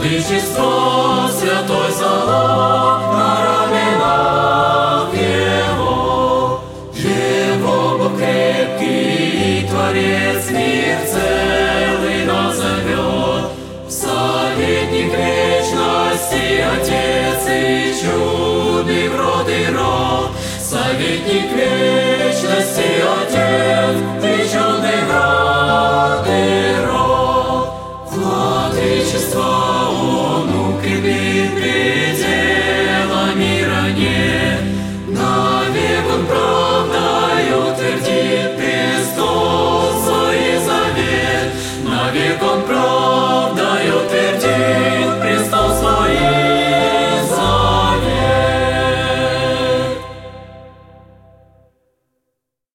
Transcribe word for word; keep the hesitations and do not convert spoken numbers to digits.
Владычество, святой залог на раменах Его. Его Бог крепкий и Творец мир целый назовет. Советник вечности, Отец и чудный в род и род. Советник вечности, Отец и чудный в род и род. Владычество Он укрепит, предела мира нет. Навек Он правдою утвердит престол свой завет. Навек Он